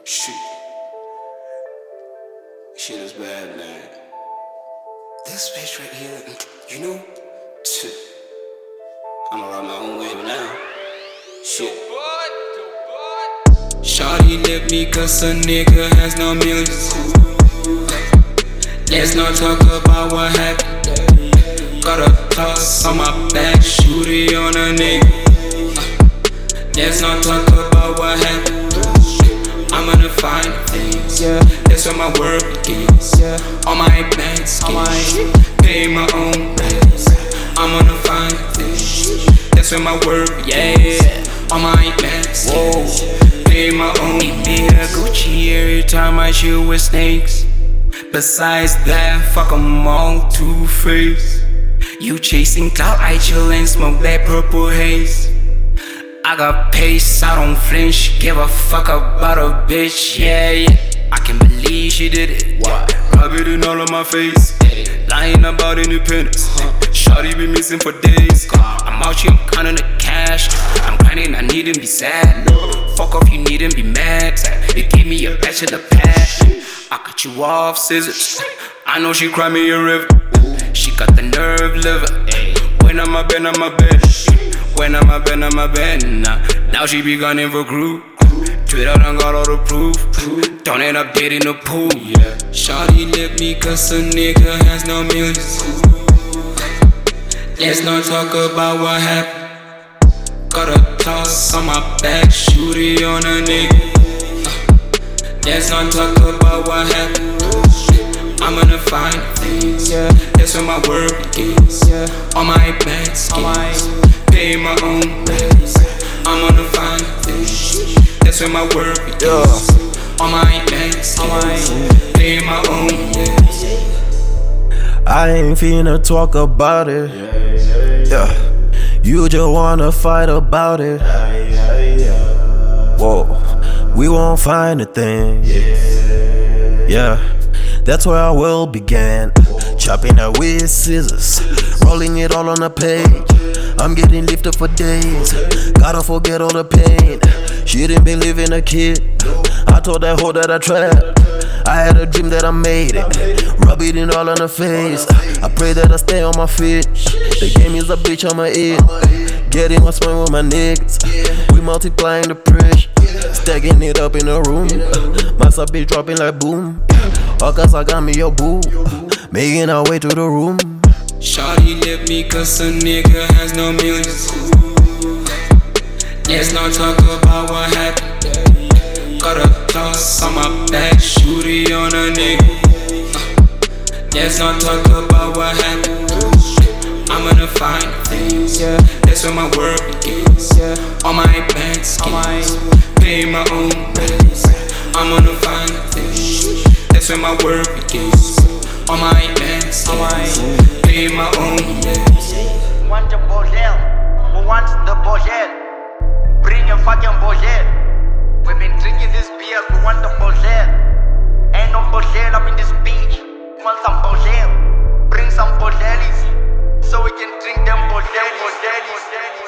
Shit. Shit is bad, man. This bitch right here, you know? Shit. I'ma ride my own wave now. Shit. Shawty left me cause a nigga has no millions. Let's not talk about what happened. Got a toss on my back, shoot it on a nigga. Let's not talk about what happened. I'm gonna find things, that's where my work begins. All my banks, pay my own bills. I'm gonna find things, that's where my work begins. All my banks, pay my own bills. Gucci every time I chill with snakes. Besides that, fuck 'em all, Two-Face. You chasing clout, I chill and smoke that purple haze. I got pace, I don't flinch, give a fuck about a bitch, yeah. I can't believe she did it. Rub it in all of my face, lying about independence. Shawty be missing for days. I'm out here, I'm counting the cash. I'm grinding, I needn't be sad. Fuck off, you needn't be mad. You gave me a batch of the pad. I cut you off, scissors. I know she cried me a river. She got the nerve liver. When I'm a bed, I'm a bed. When I'm a bed, now she be gunning for crew. Twitter done got all the proof. Don't end up dead in the pool. Shawty left me cause a nigga has no millions. Let's not talk about what happened. Got a toss on my back, shoot it on a nigga. Let's not talk about what happened. I'm gonna find things, that's where my work begins. All my banks, pay my own bills. I'm gonna find things, that's where my work begins. All my banks, pay my own bills. I ain't finna talk about it. You just wanna fight about it. Whoa, we won't find a thing. Yeah, that's where our world began. Chopping it with scissors, rolling it all on the page. I'm getting lifted for days, gotta forget all the pain. She didn't believe in a kid, I told that hoe that I tried. I had a dream that I made it, rub it in all on the face. I pray that I stay on my feet. The game is a bitch on my ear. Getting what's wrong with my niggas, we multiplying the pressure, stacking it up in a room. My sub be dropping like boom. All cause I got me your boo, making our way to the room. Shawty left me cause a nigga has no millions. Let's not talk about what happened. Got a toss on my back, shoot it on a nigga. Let's not talk about what happened. I'm gonna find things, that's where my work begins. All my banks, pay my own bills. I'm gonna find things, that's where my work begins. All my banks, pay my own bills. Want the bordel? Who wants the bordel? Bring your fucking bordel. We've been drinking this beer, we want the bordel. Ain't no bordel up in this beach. Want some bordel? Bring some bordelis, so we can drink them bordel.